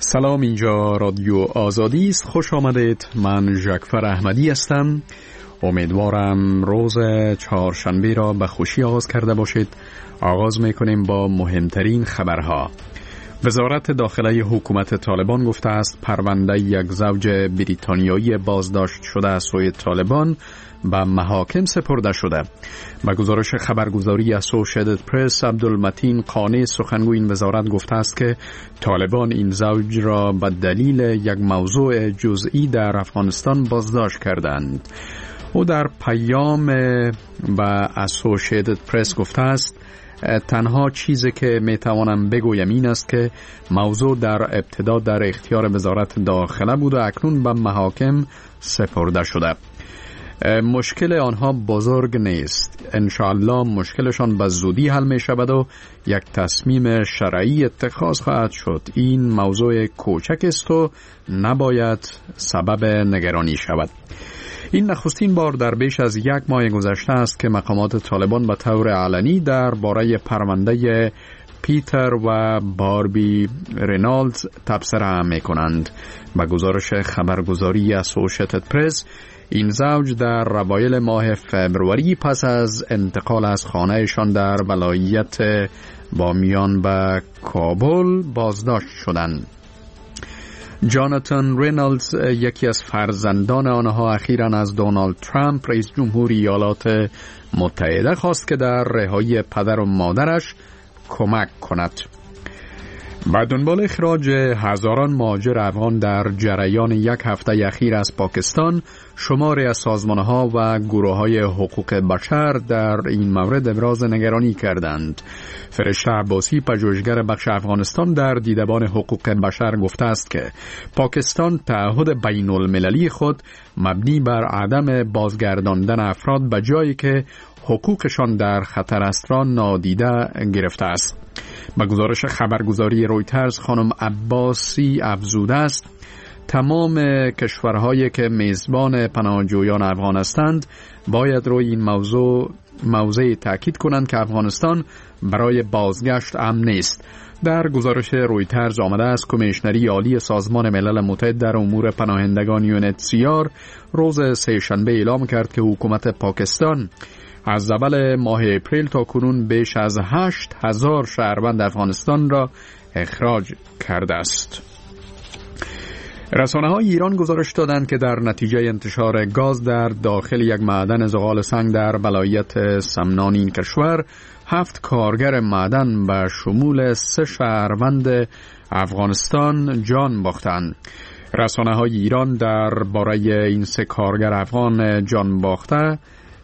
سلام، اینجا رادیو آزادی است. خوش آمدید. من جعفر احمدی هستم. امیدوارم روز چهارشنبه را به خوشی آغاز کرده باشید. آغاز میکنیم با مهمترین خبرها. وزارت داخله حکومت طالبان گفته است پرونده یک زوج بریتانیایی بازداشت شده از سوی طالبان به محاکم سپرده شده. با گزارش خبرگزاری اسوسییتد پرس، عبدالمتین قانی سخنگوی این وزارت گفته است که طالبان این زوج را به دلیل یک موضوع جزئی در افغانستان بازداشت کردند. او در پیام به اسوسییتد پرس گفته است تنها چیزی که میتوانم بگویم این است که موضوع در ابتدا در اختیار وزارت داخله بود و اکنون به محاکم سپرده شده. مشکل آنها بزرگ نیست. انشاءالله مشکلشان به زودی حل می شود و یک تصمیم شرعی اتخاذ خواهد شد. این موضوع کوچک است و نباید سبب نگرانی شود. این نخستین بار در بیش از یک ماه گذشته است که مقامات طالبان به طور علنی در باره پرونده پیتر و باربی رینالدز تبصره می کنند. با گزارش خبرگزاری اسوسییتد پرس، این زوج در اوایل ماه فوریه پس از انتقال از خانهشان در ولایت بامیان به کابل بازداشت شدند. جاناتان رینالدز، یکی از فرزندان آنها، اخیراً از دونالد ترامپ رئیس جمهور ایالات متحده خواست که در رهایی پدر و مادرش کمک کند. با دنبال اخراج هزاران مهاجر افغان در جریان یک هفته اخیر از پاکستان، شماری از سازمانها و گروه‌های حقوق بشر در این مورد ابراز نگرانی کردند. فرشته عباسی، پژوهشگر بخش افغانستان در دیدبان حقوق بشر، گفته است که پاکستان تعهد بین المللی خود مبنی بر عدم بازگرداندن افراد به جایی که حقوقشان در خطر است را نادیده گرفته است. با گزارش خبرگزاری رویترز، خانم عباسی افزوده است تمام کشورهایی که میزبان پناهجویان افغان هستند باید روی این موضوع تاکید کنند که افغانستان برای بازگشت امن نیست. در گزارش رویترز آمده است کمیشنری عالی سازمان ملل متحد در امور پناهندگان UNHCR روز سه‌شنبه اعلام کرد که حکومت پاکستان از اول ماه اپریل تا کنون بیش از 8,000 شهروند افغانستان را اخراج کرده است. رسانه‌های ایران گزارش دادند که در نتیجه انتشار گاز در داخل یک معدن زغال سنگ در ولایت سمنان این کشور 7 کارگر معدن به شمول 3 شهروند افغانستان جان باختند. رسانه‌های ایران درباره این 3 کارگر افغان جان باخته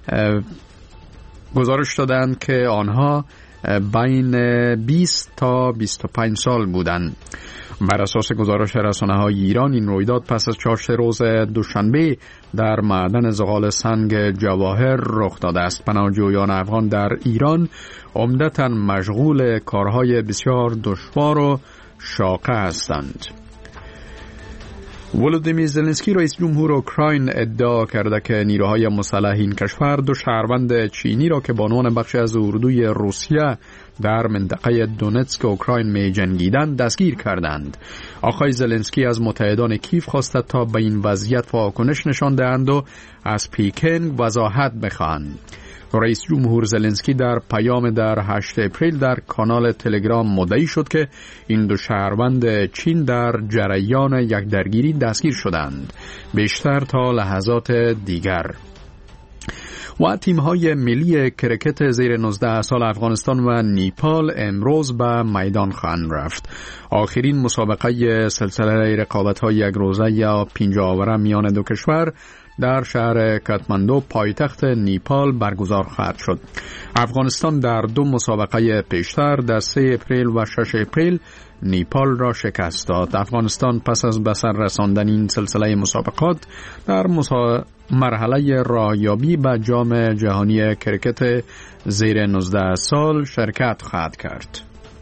گزارش دادند که آنها بین 20 تا 25 سال بودند. بر اساس گزارش رسانه‌های ایران، این رویداد پس از چاشت روز دوشنبه در معدن زغال سنگ جواهر رخ داده است. پناهجویان افغان در ایران عمدتاً مشغول کارهای بسیار دشوار و شاقه هستند. ولودیمیر زلنسکی، رئیس جمهور اوکراین، ادعا کرده که نیروهای مسلح این کشور 2 شهروند چینی را که به عنوان بخشی از اردوی روسیه در منطقه دونتسک اوکراین می جنگیدند دستگیر کردند. آقای زلنسکی از متحدان کیف خواسته تا به این وضعیت واکنش نشان دهند و از پیکینگ وضاحت بخواهند. رئیس جمهور زلنسکی در پیام در 8 اپریل در کانال تلگرام مدعی شد که این 2 شهروند چین در جریان یک درگیری دستگیر شدند. بیشتر تا لحظات دیگر. و تیم‌های ملی کرکت زیر 19 سال افغانستان و نیپال امروز به میدان خواهند رفت. آخرین مسابقه سلسله رقابت‌های یک روزه یا 5 آوره میان دو کشور در شهر کاتماندو، پایتخت نیپال، برگزار خواهد شد. افغانستان در 2 مسابقه پیشتر در 3 اپریل و 6 اپریل نیپال را شکست داد. افغانستان پس از به سر رساندن این سلسله مسابقات در مرحله راهیابی به جام جهانی کرکت زیر 19 سال شرکت خواهد کرد.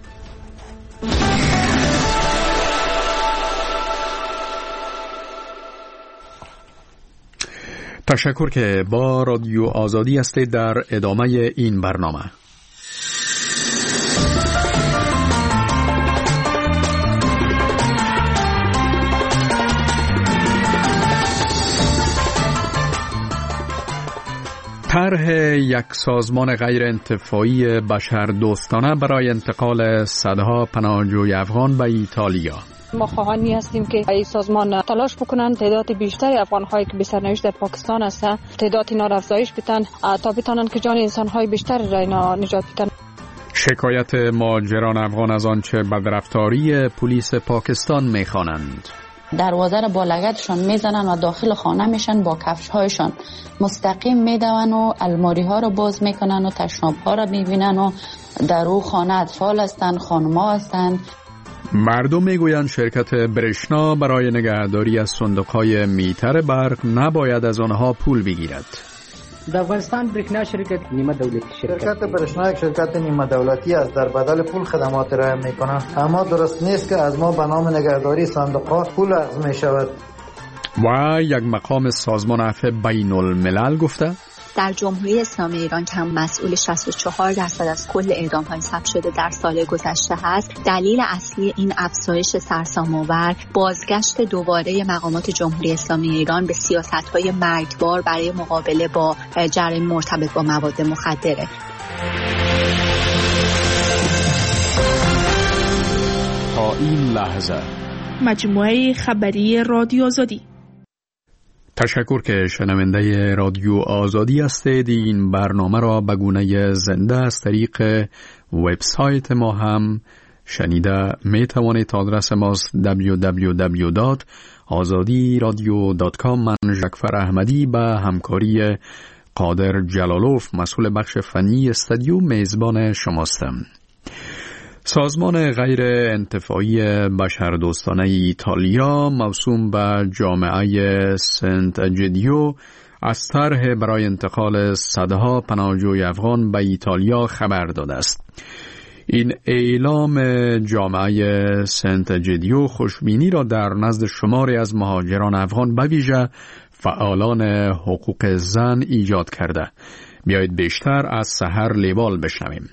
تشکر که با رادیو آزادی هستید. در ادامه این برنامه طرح یک سازمان غیر انتفاعی بشردوستانه برای انتقال صدها پناهجوی افغان به ایتالیا. ما خواهانی هستیم که این سازمان تلاش بکنن تعداد بیشتری افغان‌هایی که به سرنوشت در پاکستان هستند تعداد اینا را افزایش بدن تا بتونن که جان انسان‌های بیشتری را اینا نجات بدن. شکایت مهاجران افغان از آنچه بدرفتاری پلیس پاکستان می‌خوانند. دروازه را با لگدشان میزنن و داخل خانه میشن، با کفش‌هایشان مستقیم میدون و الماری ها را باز میکنن و تشناب ها را میبینن و در او خانه اطفال هستند، خانم‌ها هستند. مردم میگویند شرکت برشنا برای نگهداری از صندوق‌های میتر برق نباید از آنها پول بگیرد. در افغانستان برشنا شرکت نیمه دولتی شرکت برشنا یک شرکت نیمه دولتی است، در بدل پول خدمات ارائه میکنند، اما درست نیست که از ما به نام نگهداری صندوق‌ها پول اخذ می شود. و یک مقام سازمان عفو بین الملل گفته در جمهوری اسلامی ایران که هم مسئول 64% از کل اعدام‌های ثبت شده در سال گذشته هست، دلیل اصلی این افزایش سرسام‌آور بازگشت دوباره مقامات جمهوری اسلامی ایران به سیاست‌های مرگبار برای مقابله با جرایم مرتبط با مواد مخدره. تا این لحظه مجموعه خبری رادیو آزادی. تشکر که شنونده رادیو آزادی هستید. این برنامه را به گونه زنده از طریق وبسایت ما هم شنیده می توانید. آدرس ماست www.azadiradio.com. من ژکفر احمدی به همکاری قادر جلالوف مسئول بخش فنی استودیو میزبان شماستم. سازمان غیر انتفاعی بشردوستانه ایتالیا موسوم به جامعه سنت اجیدیو از طرح برای انتقال صدها پناهجوی افغان به ایتالیا خبر داده است. این اعلام جامعه سنت اجیدیو خوشبینی را در نزد شماری از مهاجران افغان به ویژه فعالان حقوق زن ایجاد کرده. بیایید بیشتر از سحر لیوال بشنویم.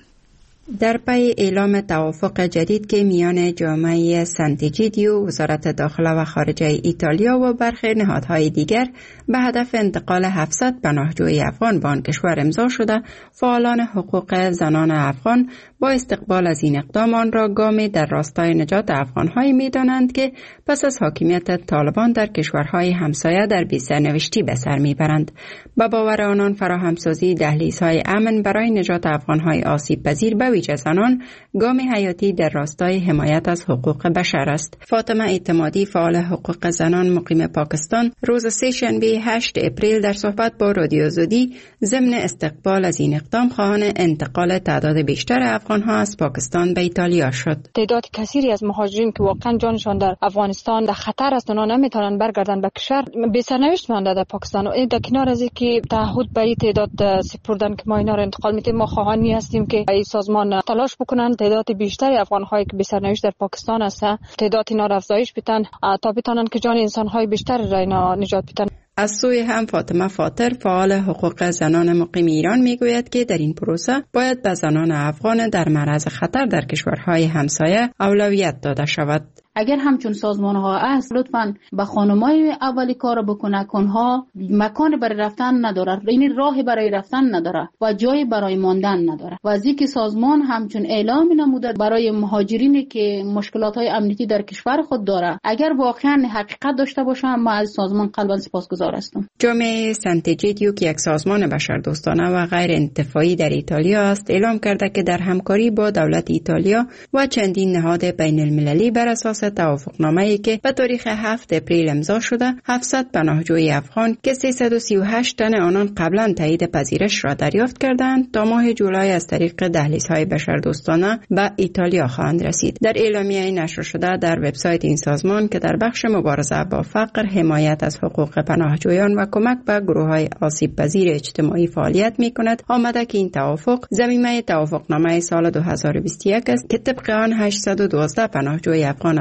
در پی اعلام توافق جدید که میان جامعه سنت اجیدیو، وزارت داخله و خارجه ایتالیا و برخی نهادهای دیگر به هدف انتقال 700 پناهجوی افغان به آن کشور امضا شده، فعالان حقوق زنان افغان با استقبال از این اقدام آن را گامی در راستای نجات افغان‌هایی می‌دانند که پس از حاکمیت طالبان در کشورهای همسایه در بی‌سرنوشتی به سر می‌برند. به باور آنان فراهمسازی دهلیزهای امن برای نجات افغان‌های آسیب‌پذیر به ویژه زنان گامی حیاتی در راستای حمایت از حقوق بشر است. فاطمه اعتمادی، فعال حقوق زنان مقیم پاکستان، روز سه‌شنبه 8 اپریل در صحبت با رادیو آزادی ضمن استقبال از این اقدام خواهان انتقال تعداد بیشتر افغان‌ها از پاکستان به ایتالیا شد. تعداد کثیری از مهاجرین که واقعا جانشان در افغانستان در خطر است، اونا نمیتونن برگردن به کشور، بی سرنوشت مانده در پاکستان. و در کنار از اینکه تعهد به این تعداد سپردن که ما اینا رو انتقال میدیم، ما خواهانی هستیم که این سازمان تلاش بکنن تعداد بیشتری افغان‌هایی که بی سرنوشت در پاکستان هستند تعداد اینا را افزایش بدن تا بتونن که جان انسان‌های بیشتری را اینا نجات بدن. از سوی هم فاطمه فاطر، فعال حقوق زنان مقیم ایران میگوید که در این پروسه باید به زنان افغان در معرض خطر در کشورهای همسایه اولویت داده شود. اگر همچون سازمان ها است، لطفاً به خانمای اولی کار بکنه که اونها مکان برای رفتن نداره، این راه برای رفتن نداره و جای برای ماندن نداره. و از اینکه سازمان همچون اعلام نموده برای مهاجرینی که مشکلات های امنیتی در کشور خود داره، اگر واقعاً حقیقت داشته باشه، ما از سازمان قلباً سپاسگزار هستم. جامعه سنت اجیدیو که یک سازمان بشردوستانه و غیر انتفاعی در ایتالیا است، اعلام کرده که در همکاری با دولت ایتالیا و چندین نهاد بین المللی بر اساس توافقنامه‌ای که به تاریخ 7 اپریل امضا شده، 700 پناهجوی افغان که 338 تن آنان قبلا تایید پذیرش را دریافت کردند تا ماه جولای از طریق دهلیزهای بشردوستانه به ایتالیا خواهند رسید. در اعلامیه نشر شده در وبسایت این سازمان که در بخش مبارزه با فقر، حمایت از حقوق پناهجویان و کمک به گروه‌های آسیب‌پذیر اجتماعی فعالیت می‌کند، آمده که این توافق ضمیمه توافقنامه سال 2021 است که طبق آن 812 پناهجوی افغان از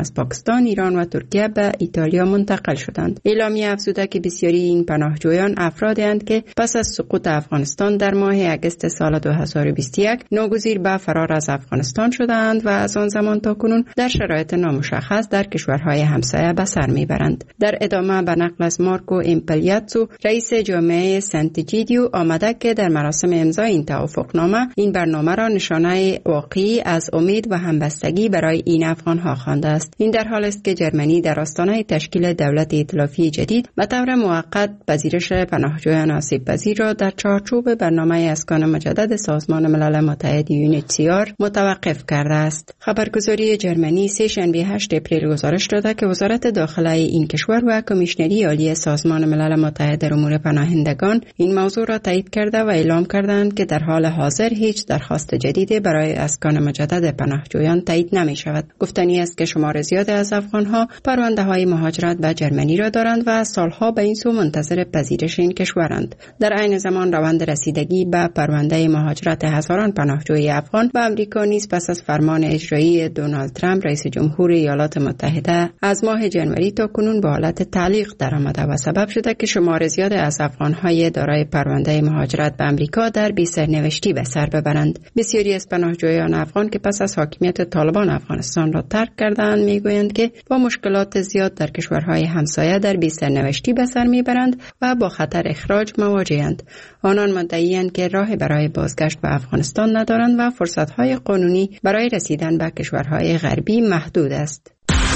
از پاکستان، ایران و ترکیه به ایتالیا منتقل شدند. اعلامیه افزوده که بسیاری این پناهجویان افرادی اند که پس از سقوط افغانستان در ماه اگست سال 2021 ناگزیر به فرار از افغانستان شدند و از آن زمان تا کنون در شرایط نامشخص در کشورهای همسایه به سر میبرند. در ادامه به نقل از مارکو امپلیاتسو، رئیس جامعه سنتیجیدیو، آمده که در مراسم امضای این توافقنامه این برنامه را نشانه واقعی از امید و همبستگی برای این افغانها خوانده است. این در حال است که جرمنی در آستانه تشکیل دولت ائتلافی جدید به طور موقت پذیرش پناهجویان آسیب پذیر را در چارچوب برنامه اسکان مجدد سازمان ملل متحد UNHCR متوقف کرده است. خبرگزاری جرمنی سه شنبه 8 اپریل گزارش داده که وزارت داخله این کشور و کمیشنری عالی سازمان ملل متحد در امور پناهندگان این موضوع را تایید کرده و اعلام کردند که در حال حاضر هیچ درخواست جدیدی برای اسکان مجدد پناهجویان تایید نمی شود. گفتنی است که شمار زیادی از افغانها پرونده های مهاجرت به جرمنی را دارند و سالها به این سو منتظر پذیرش این کشورند. در عین زمان روند رسیدگی به پرونده مهاجرت هزاران پناهجوی افغان به آمریکا نیز پس از فرمان اجرایی دونالد ترامپ رئیس جمهور ایالات متحده از ماه جنوری تا کنون به حالت تعلیق درآمده و سبب شده که شمار زیاد از افغانهای دارای پرونده مهاجرت به آمریکا در بی سرنوشتی به سر ببرند. بسیاری از پناهجویان افغان که پس از حاکمیت طالبان افغانستان را ترک کردند میگویند که با مشکلات زیاد در کشورهای همسایه در بی سرنوشتی به سر میبرند و با خطر اخراج مواجهند. آنان مدعی‌اند که راه برای بازگشت به افغانستان ندارند و فرصت‌های قانونی برای رسیدن به کشورهای غربی محدود است.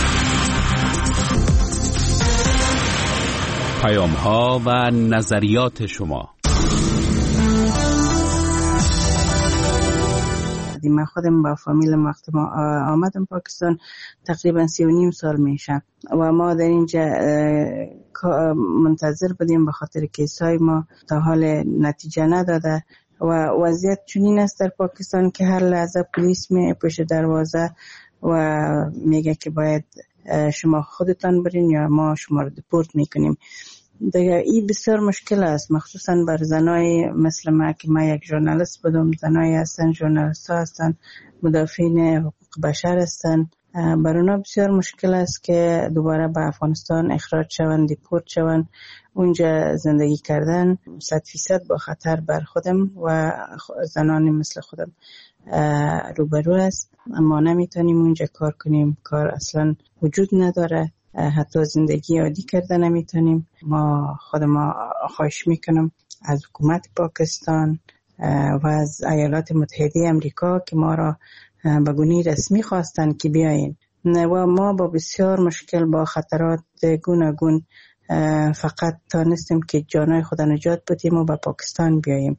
پیام‌ها و نظریات شما. من خودم با فامیلم وقتی ما آمدم پاکستان تقریبا 3.5 سال میشه و ما در اینجا منتظر بودیم به خاطر کیسای ما تا حال نتیجه نداده و وضعیت چنین است در پاکستان که هر لحظه پلیس می پشت دروازه و میگه که باید شما خودتان برین یا ما شما رو دپورت میکنیم. دیگه این بسیار مشکل است، مخصوصا بر زنای مثل ما که ما یک ژورنالیست بودم، زنای هستن، ژورنالیست ها هستن، مدافعین حقوق بشر هستن، بر اونا بسیار مشکل است که دوباره به افغانستان اخراج شوند، دپورت شوند. اونجا زندگی کردن 100% با خطر بر خودم و زنانی مثل خودم روبرو است. اما نمیتونیم اونجا کار کنیم، کار اصلا وجود نداره، حتی زندگی عادی کرده نمیتونیم. ما خواهش میکنم از حکومت پاکستان و از ایالات متحده امریکا که ما را به گونه رسمی خواستن که بیاین و ما با بسیار مشکل با خطرات گوناگون فقط تانستیم که جانای خود نجات بدیم و به پاکستان بیاییم.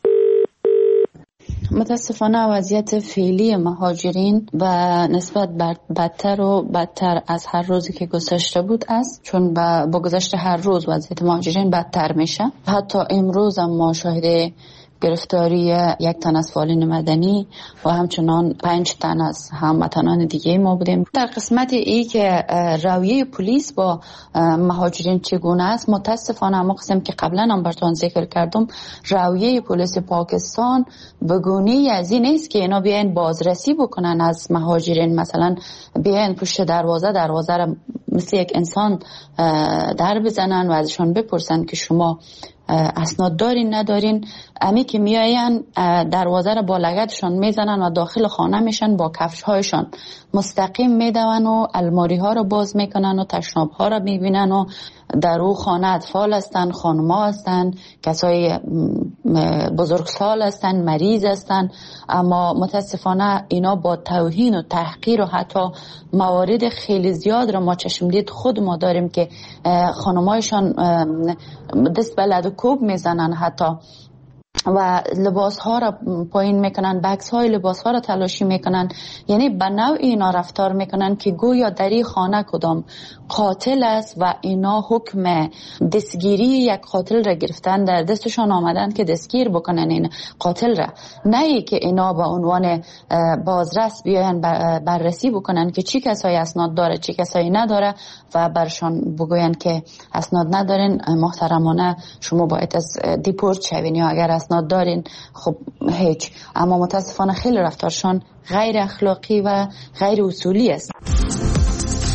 متاسفانه وضعیت فعلی مهاجرین و نسبت بدتر و بدتر از هر روزی که گذشته بود است، چون با گذشت هر روز وضعیت مهاجرین بدتر میشه. حتی امروز هم ما شاهد گرفتاری 1 تن از فعالین مدنی و همچنان 5 تن از هموطنان دیگه ما بودیم. در قسمت ای که رویه پلیس با مهاجرین چگونه است، متاسفانه ما قسم که قبلا هم براتون ذکر کردم، رویه پلیس پاکستان به گونه‌ای از این است که اینا بیاین بازرسی بکنن از مهاجرین، مثلا بیاین پشت دروازه را مثل یک انسان در بزنن و ازشان بپرسن که شما اسناد دارین ندارین. امی که میاین دروازه را با لگدشان میزنن و داخل خانه میشن، با کفش هایشان مستقیم میدون و الماری ها را باز میکنن و تشناب ها را میبینن و در او خانه اطفال هستن، خانما هستن، کسای بزرگسال هستن، مریض هستن. اما متاسفانه اینا با توهین و تحقیر و حتی موارد خیلی زیاد را ما چشم دید خود ما داریم که خانمایشان دست به لد و کوب میزنن حتی و لباس ها را پایین میکنن، بکس های لباس ها را تلاشی میکنن. یعنی به نوع اینا رفتار میکنن که گویا در این خانه کدام قاتل است و اینا حکم دستگیری یک قاتل را گرفتن، در دستشان آمدن که دستگیر بکنن این قاتل را، نه ای که اینا به عنوان بازرس بیاین بررسی بکنن که چی کسایی اسناد داره چی کسایی نداره و برشان بگوین که اسناد ندارین، محترمانه شما باید از دیپورت شوین، یا اگر اسناد دارین خب هیچ. اما متاسفانه خیلی رفتارشان غیر اخلاقی و غیر اصولی است.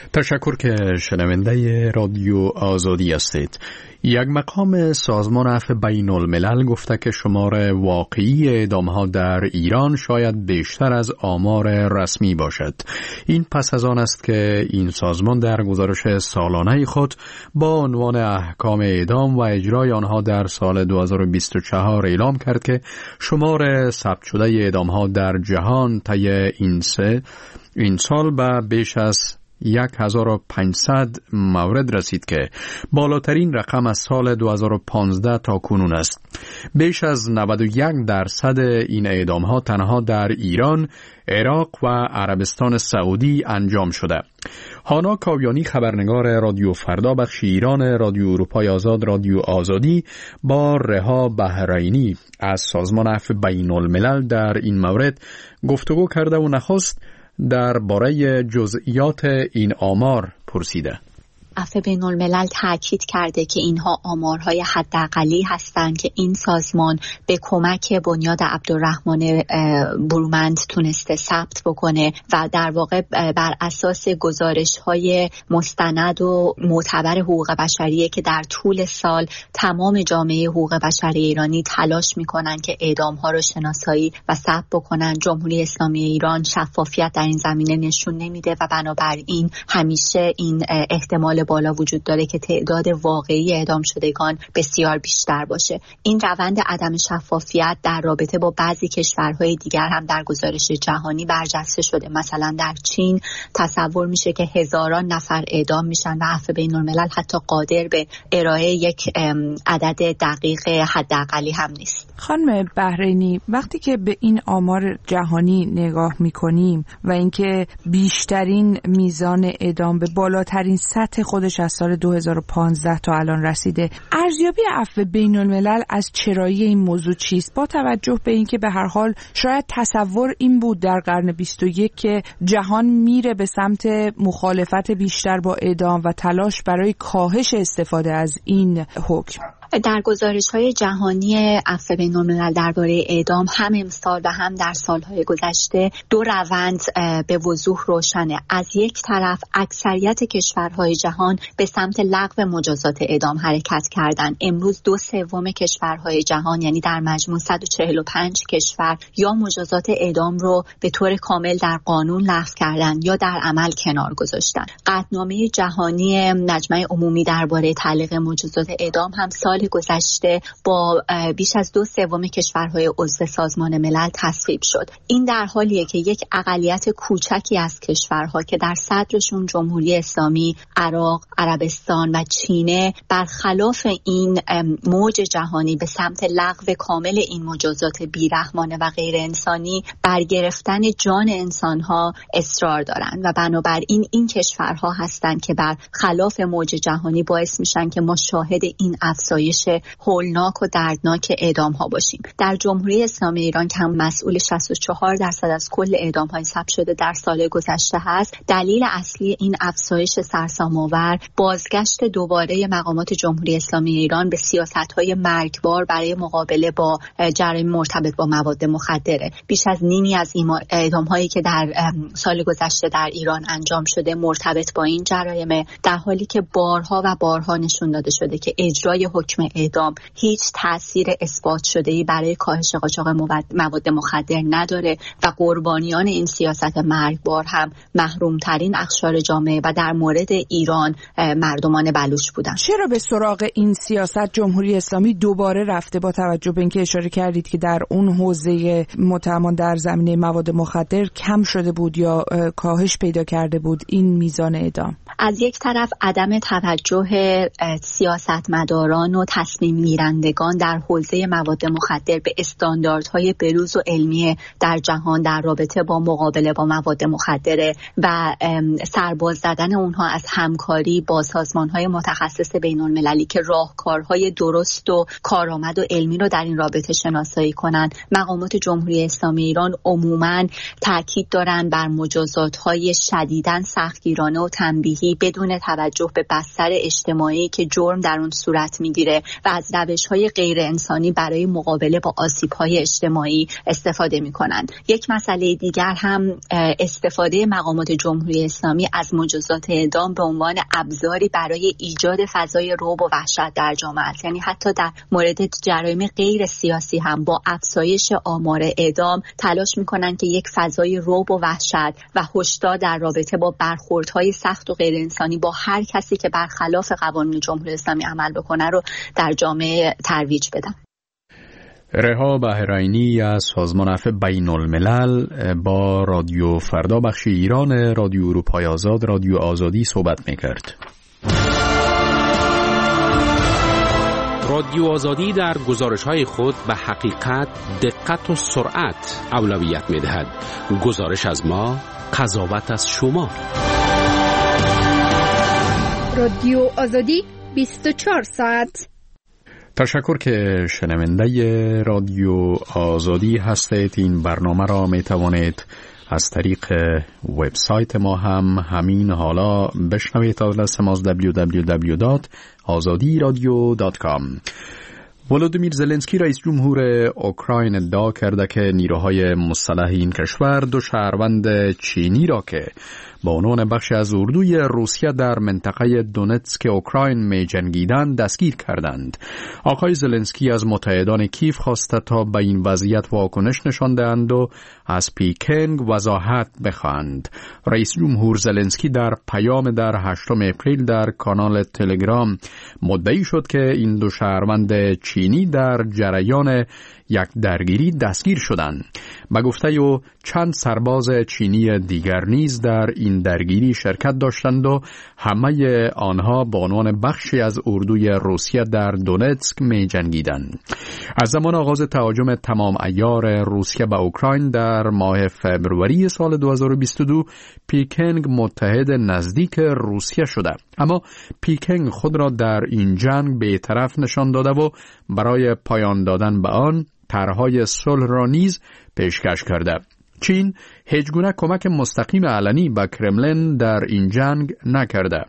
تشکر که شنونده رادیو آزادی هستید. یک مقام سازمان عفو بین الملل گفته که شمار واقعی اعدام‌ها در ایران شاید بیشتر از آمار رسمی باشد. این پس از آن است که این سازمان در گزارش سالانه خود با عنوان احکام اعدام و اجرای آنها در سال 2024 اعلام کرد که شمار ثبت شده اعدام‌ها در جهان طی این سال به بیش از 1500 مورد رسید که بالاترین رقم از سال 2015 تا کنون است. بیش از 91% این اعدام‌ها تنها در ایران، عراق و عربستان سعودی انجام شده. هانا کاویانی، خبرنگار رادیو فردا بخش ایران رادیو اروپای آزاد رادیو آزادی، با رها بحرینی از سازمان عفو بین الملل در این مورد گفتگو کرده و نخست درباره جزئیات این آمار پرسیده. عفو بین الملل تاکید کرده که اینها آمارهای حداقلی هستند که این سازمان به کمک بنیاد عبدالرحمن برومند تونسته ثبت بکنه و در واقع بر اساس گزارش‌های مستند و معتبر حقوق بشریه که در طول سال تمام جامعه حقوق بشری ایرانی تلاش میکنن که اعدام‌ها رو شناسایی و ثبت بکنن. جمهوری اسلامی ایران شفافیت در این زمینه نشون نمیده و بنابراین همیشه این احتمال بالا وجود داره که تعداد واقعی اعدام شدگان بسیار بیشتر باشه. این روند عدم شفافیت در رابطه با بعضی کشورهای دیگر هم در گزارش جهانی برجسته شده. مثلا در چین تصور میشه که هزاران نفر اعدام میشن و عفو بین الملل حتی قادر به ارائه یک عدد دقیق حداقلی هم نیست. خانم بحرینی، وقتی که به این آمار جهانی نگاه میکنیم و اینکه بیشترین میزان اعدام به بالاترین سطح خودش از سال 2015 تا الان رسیده، ارزیابی عفو بین الملل از چرایی این موضوع چیست؟ با توجه به اینکه به هر حال شاید تصور این بود در قرن 21 که جهان میره به سمت مخالفت بیشتر با اعدام و تلاش برای کاهش استفاده از این حکم. در گزارش‌های جهانی عفو بین الملل درباره اعدام هم امسال و هم در سال‌های گذشته دو روند به وضوح روشنه. از یک طرف اکثریت کشورهای جهان به سمت لغو مجازات اعدام حرکت کردند. امروز 2/3 کشورهای جهان، یعنی در مجموع 145 کشور، یا مجازات اعدام رو به طور کامل در قانون لغو کردند یا در عمل کنار گذاشتن. قطعنامه جهانی مجمع عمومی درباره تعلیق مجازات اعدام هم سال گذشته با بیش از 2/3 کشورهای عضو سازمان ملل تصویب شد. این در حالیه که یک اقلیت کوچکی از کشورها که در صدرشون جمهوری اسلامی، عراق، عربستان و چینه برخلاف این موج جهانی به سمت لغو کامل این مجازات بیرحمانه و غیر انسانی برگرفتن جان انسانها اصرار دارند و بنابراین این کشورها هستند که برخلاف موج جهانی باعث میشن که ما شاهد این افزایش هولناک و دردناک اعدام ها باشیم. در جمهوری اسلامی ایران که هم مسئول 64% از کل اعدام های ثبت شده در سال گذشته هست، دلیل اصلی این افزایش سرسام‌آور بازگشت دوباره مقامات جمهوری اسلامی ایران به سیاست‌های مرگبار برای مقابله با جرایم مرتبط با مواد مخدره. بیش از نیمی از اعدام‌هایی که در سال گذشته در ایران انجام شده مرتبط با این جرایم، در حالی که بارها و بارها نشون داده شده که اجرای حکم اعدام هیچ تأثیر اثبات شده‌ای برای کاهش قاچاق مواد مخدر نداره و قربانیان این سیاست مرگبار هم محرومترین اقشار جامعه و در مورد ایران مردمان بلوچ بودن. چرا به سراغ این سیاست جمهوری اسلامی دوباره رفته، با توجه به اینکه اشاره کردید که در اون حوزه متهمان در زمینه مواد مخدر کم شده بود یا کاهش پیدا کرده بود این میزان اعدام؟ از یک طرف عدم توجه سیاستمداران و تصمیم گیرندگان در حوزه مواد مخدر به استانداردهای بروز و علمی در جهان در رابطه با مقابله با مواد مخدر و سرباز زدن اونها از همکاری با سازمانهای متخصص بین المللی که راهکارهای درست و کارآمد و علمی رو در این رابطه شناسایی کنند. مقامات جمهوری اسلامی ایران عموماً تاکید دارند بر مجازات‌های شدیداً سختگیرانه و تنبیهی سیاسی بدون توجه به بستر اجتماعی که جرم در اون صورت میگیره و از روش‌های غیر انسانی برای مقابله با آسیب‌های اجتماعی استفاده می‌کنند. یک مسئله دیگر هم استفاده مقامات جمهوری اسلامی از مجازات اعدام به عنوان ابزاری برای ایجاد فضای رعب و وحشت در جامعه است. یعنی حتی در مورد جرایم غیر سیاسی هم با افزایش آمار اعدام تلاش می‌کنند که یک فضای رعب و وحشت و هشدار در رابطه با برخوردهای سخت و غیر انسانی با هر کسی که برخلاف قوانین جمهوری اسلامی عمل بکنه رو در جامعه ترویج بدن. رها بهرینی از سازمان عفو بین الملل با رادیو فردا بخش ایران رادیو اروپای آزاد رادیو آزادی صحبت میکرد. رادیو آزادی در گزارش‌های خود به حقیقت، دقت و سرعت اولویت می‌دهد. گزارش از ما، قضاوت از شما. رادیو آزادی 24 ساعت. تشکر که شنونده رادیو آزادی هستید. این برنامه را می توانید از طریق وبسایت ما هم همین حالا بشنوید. آدرس ما www.azadiradio.com. ولودیمیر زلنسکی رئیس جمهور اوکراین ادعا کرده که نیروهای مسلح این کشور دو شهروند چینی را که با عنوان بخش از اردوی روسیه در منطقه دونتسک اوکراین می جنگیدند دستگیر کردند. آقای زلنسکی از متحدان کیف خواسته تا به این وضعیت واکنش نشان دهند و از پیکنگ وضاحت بخواهند. رئیس جمهور زلنسکی در پیام در 8 اپریل در کانال تلگرام مدعی شد که این دو شهروند چینی در جریان یک درگیری دستگیر شدند. به گفته او چند سرباز چینی دیگر نیز در این درگیری شرکت داشتند و همه آنها به عنوان بخشی از اردوی روسیه در دونتسک می جنگیدند. از زمان آغاز تهاجم تمام عیار روسیه به اوکراین در ماه فوریه سال 2022 پیکنگ متحد نزدیک روسیه شده، اما پیکنگ خود را در این جنگ بی‌طرف نشان داده و برای پایان دادن به آن طرح‌های صلح را نیز پیشکش کرده. چین هیچگونه کمک مستقیم علنی به کرملین در این جنگ نکرده.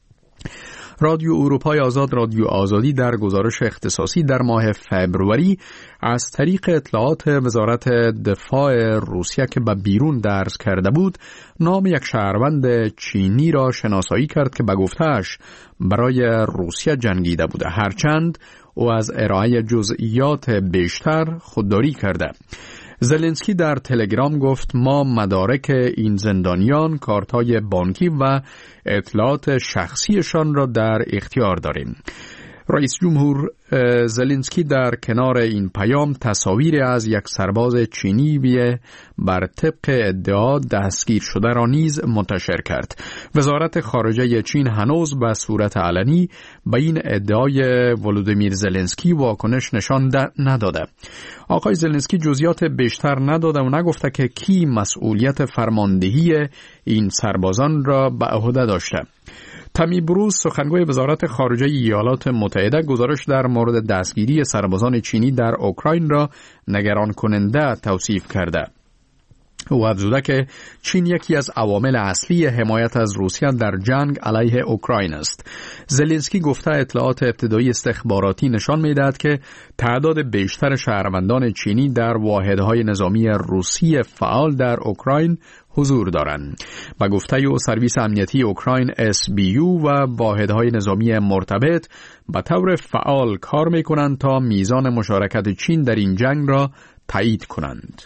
رادیو اروپای آزاد رادیو آزادی در گزارش اختصاصی در ماه فوریه از طریق اطلاعات وزارت دفاع روسیه که به بیرون درز کرده بود نام یک شهروند چینی را شناسایی کرد که به گفته‌اش برای روسیه جنگیده بوده، هرچند او از ارائه جزئیات بیشتر خودداری کرده. زلنسکی در تلگرام گفت ما مدارک این زندانیان، کارت‌های بانکی و اطلاعات شخصیشان را در اختیار داریم. رئیس جمهور زلنسکی در کنار این پیام تصاویر از یک سرباز چینی بر طبق ادعا دستگیر شده را نیز منتشر کرد. وزارت خارجه چین هنوز به صورت علنی به این ادعای ولودیمیر زلنسکی واکنش نشان نداده. آقای زلنسکی جزئیات بیشتر نداده و نگفته که کی مسئولیت فرماندهی این سربازان را به عهده داشته. تامی بروز سخنگوی وزارت خارجه ایالات متحده گزارش در مورد دستگیری سربازان چینی در اوکراین را نگران کننده توصیف کرده. او افزوده که چین یکی از عوامل اصلی حمایت از روسیه در جنگ علیه اوکراین است. زلنسکی گفته اطلاعات ابتدایی استخباراتی نشان می‌دهد که تعداد بیشتر شهروندان چینی در واحدهای نظامی روسی فعال در اوکراین حضور دارند. و گفته او سرویس امنیتی اوکراین SBU و واحدهای نظامی مرتبط به طور فعال کار می‌کنند تا میزان مشارکت چین در این جنگ را تایید کنند.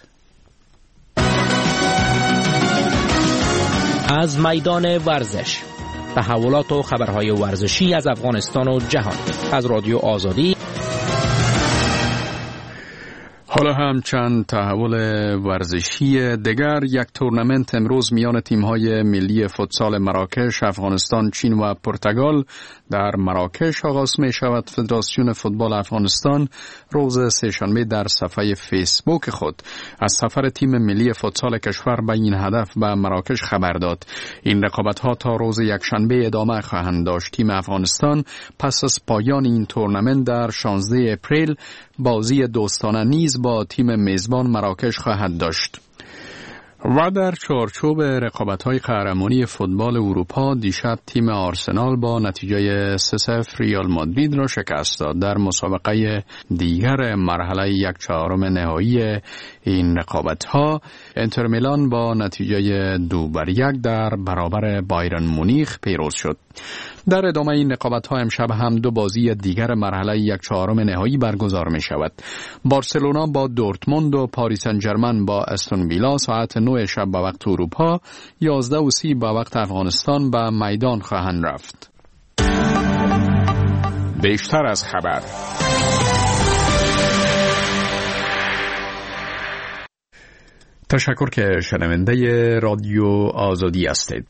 از میدان ورزش، تحولات و خبرهای ورزشی از افغانستان و جهان از رادیو آزادی. حالا هم چند تحول ورزشی دیگر. یک تورنمنت امروز میان تیم‌های ملی فوتسال مراکش، افغانستان، چین و پرتغال در مراکش آغاز می شود. فدراسیون فوتبال افغانستان روز سه‌شنبه در صفحه فیسبوک خود از سفر تیم ملی فوتسال کشور به این هدف به مراکش خبر داد. این رقابت‌ها تا روز یکشنبه ادامه خواهند داشت. تیم افغانستان پس از پایان این تورنمنت در 16 اپریل بازی دوستانه نیز با تیم میزبان مراکش خواهد داشت. و در چارچوب رقابت‌های قهرمانی فوتبال اروپا دیشب تیم آرسنال با نتیجه 3-0 ریال مادرید را شکست داد. در مسابقه دیگر مرحله 1/4 نهایی این رقابت‌ها انتر میلان با نتیجه 2-1 در برابر بایرن مونیخ پیروز شد. در ادامه این رقابت‌ها امشب هم دو بازی دیگر مرحله 1/4 نهایی برگزار می‌شود. بارسلونا با دورتموند و پاریس سن ژرمن با استون ویلا ساعت 9 شب به وقت اروپا 11:30 به وقت افغانستان به میدان خواهند رفت. بیشتر از خبر. تشکر که شنونده رادیو آزادی هستید.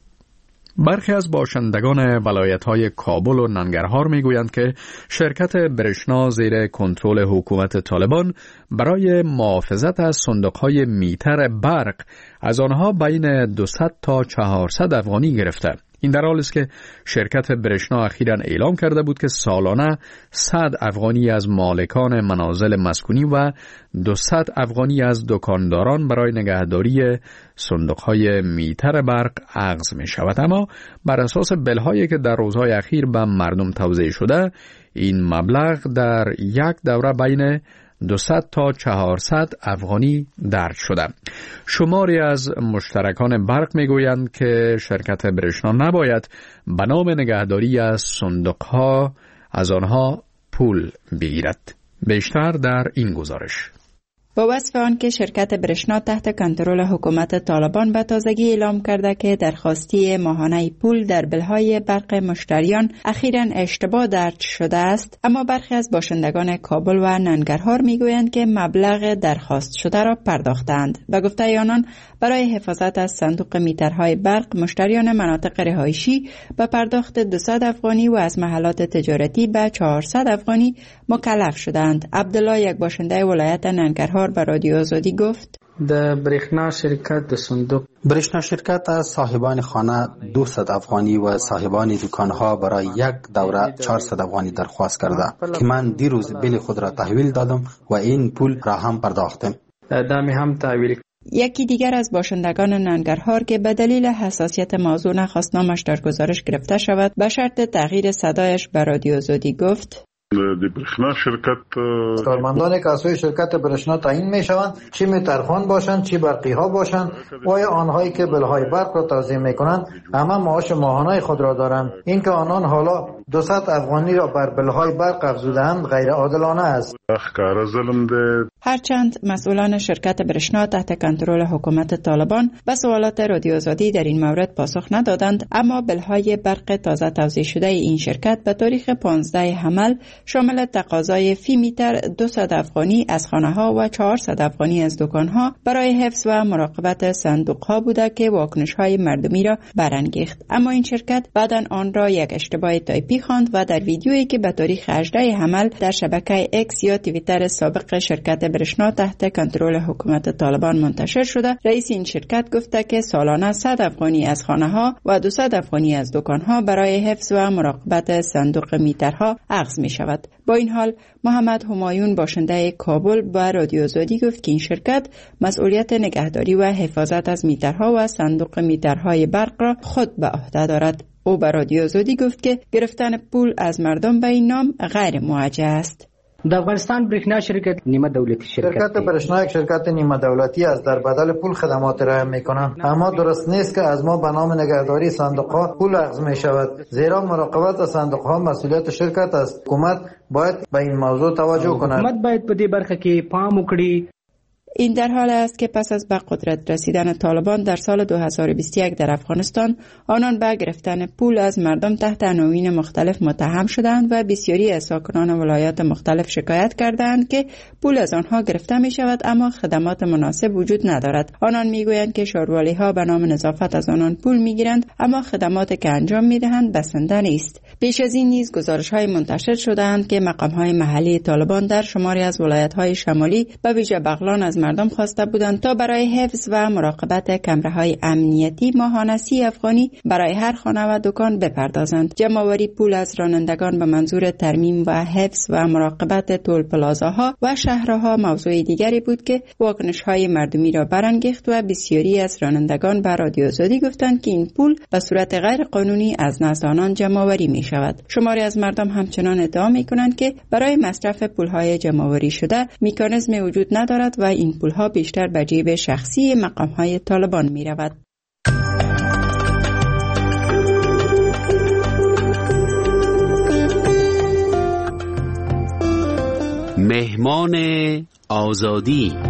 برخی از باشندگان ولایت‌های کابل و ننگرهار می‌گویند که شرکت برشنا زیر کنترل حکومت طالبان برای محافظت از صندوق‌های میتر برق از آنها بین 200 تا 400 افغانی گرفته. این در حالی است که شرکت برشنا اخیراً اعلام کرده بود که سالانه 100 افغانی از مالکان منازل مسکونی و 200 افغانی از دکانداران برای نگهداری صندوق‌های میتر برق اخذ می شود. اما بر اساس بل‌هایی که در روزهای اخیر به مردم توزیع شده، این مبلغ در یک دوره بین 200 تا 400 افغانی درج شده. شماری از مشترکان برق میگویند که شرکت برشنا نباید به نام نگهداری از صندوقها از آنها پول بگیرد. بیشتر در این گزارش. با وصف آن که شرکت برشنا تحت کنترل حکومت طالبان به تازگی اعلام کرده که درخواستی ماهانه پول در بلهای برق مشتریان اخیراً اشتباه درج شده است، اما برخی از باشندگان کابل و ننگرهار میگویند که مبلغ درخواست شده را پرداختند. به گفته آنان برای حفاظت از صندوق میترهای برق مشتریان مناطق رهایشی به پرداخت 200 افغانی و از محلات تجارتی به 400 افغانی مکلف شدند. عبدالله، یک باشنده ولایت ننگرهار، به رادیو آزادی گفت: د برښنا شرکت د صندوق برښنا شرکت از صاحبان خانه 200 افغانی و صاحبان دکانها برای یک دوره 400 افغانی درخواست کرده که من دیروز بیل خود را تحویل دادم و این پول را هم پرداختم. دمی هم تحویل. یکی دیگر از باشندگان ننگرهار که به دلیل حساسیت موضوع نخواست نامش در گزارش گرفته شود به شرط تغییر صدایش به رادیو آزادی گفت: د برښنا شرکت کارمندان که از سوی شرکت برشنا تعیین می شوند، چی میترخوان باشند چی برقی ها باشند و یا آنهایی که بلهای برق را توزیع می کنند همه معاش ماهانه خود را دارند. اینکه آنان حالا 200 افغانی را بر بلهای برق افزودند غیر عادلانه است. هرچند مسئولان شرکت برشنا تحت کنترل حکومت طالبان به سوالات رادیو آزادی در این مورد پاسخ ندادند، اما بلهای برق تازه توزیع شده این شرکت به تاریخ 15 حمل شامل تقاضای فی میتر 200 افغانی از خانه‌ها و 400 افغانی از دکان‌ها برای حفظ و مراقبت صندوق‌ها بوده که واکنش‌های مردمی را برانگیخت. اما این شرکت بعداً آن را یک اشتباه تایپی خواند و در ویدیویی که به تاریخ 18 حمل در شبکه اکس یا توییتر سابق شرکت برشنا تحت کنترل حکومت طالبان منتشر شده، رئیس این شرکت گفته که سالانه 100 افغانی از خانه‌ها و 200 افغانی از دکان‌ها برای حفظ و مراقبت صندوق میترها اخذ می‌شود. با این حال محمد همایون باشنده کابل با رادیو آزادی گفت که این شرکت مسئولیت نگهداری و حفاظت از میترها و صندوق میترهای برق را خود به عهده دارد. او به رادیو آزادی گفت که گرفتن پول از مردم به این نام غیر موجه است. د افغانستان برښنا شرکت نیمه دولتی شرکت برشنا یک شرکت نیمه دولتی است، در بدل پول خدمات ارائه میکنند، اما درست نیست که از ما به نام نگهداری صندوقها پول اخذ می شود، زیرا مراقبت از صندوقها مسئولیت شرکت است. حکومت باید به این موضوع توجه کند. حکومت باید په دې برخه کې پام وکړي. این در حال است که پس از به قدرت رسیدن طالبان در سال 2021 در افغانستان آنان به گرفتن پول از مردم تحت عناوین مختلف متهم شدند و بسیاری از ساکنان ولایات مختلف شکایت کردند که پول از آنها گرفته می شود اما خدمات مناسب وجود ندارد. آنان می گویند که شاروالی ها به نام نظافت از آنان پول می گیرند اما خدماتی که انجام می دهند بسنده نیست. پیش از این نیز گزارش های منتشر شدند که مقام های محلی طالبان در شماری از ولایت های شمالی به ویژه بغلان از مردم خواسته بودند تا برای حفظ و مراقبت کمره‌های امنیتی ماهانه 30 افغانی برای هر خانه و دکان بپردازند. جمع‌آوری پول از رانندگان به منظور ترمیم و حفظ و مراقبت تول پلازاها و شهرها موضوع دیگری بود که واکنش‌های مردمی را برانگیخت و بسیاری از رانندگان به رادیو آزادی گفتند که این پول به صورت غیر قانونی از نزد آنان جمع‌آوری می‌شود. شماری از مردم همچنان ادعا می‌کنند که برای مصرف پول‌های جمع‌آوری شده مکانیزمی وجود ندارد و این پول‌ها بیشتر به جیب شخصی مقام‌های طالبان می‌رود. مهمان آزادی